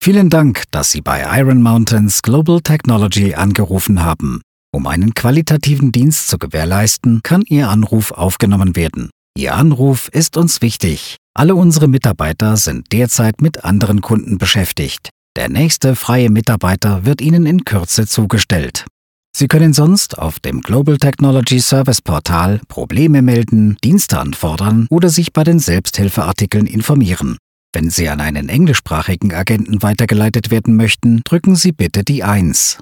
Vielen Dank, dass Sie bei Iron Mountains Global Technology angerufen haben. Um einen qualitativen Dienst zu gewährleisten, kann Ihr Anruf aufgenommen werden. Ihr Anruf ist uns wichtig. Alle unsere Mitarbeiter sind derzeit mit anderen Kunden beschäftigt. Der nächste freie Mitarbeiter wird Ihnen in Kürze zugestellt. Sie können sonst auf dem Global Technology Service Portal Probleme melden, Dienste anfordern oder sich bei den Selbsthilfeartikeln informieren. Wenn Sie an einen englischsprachigen Agenten weitergeleitet werden möchten, drücken Sie bitte die 1.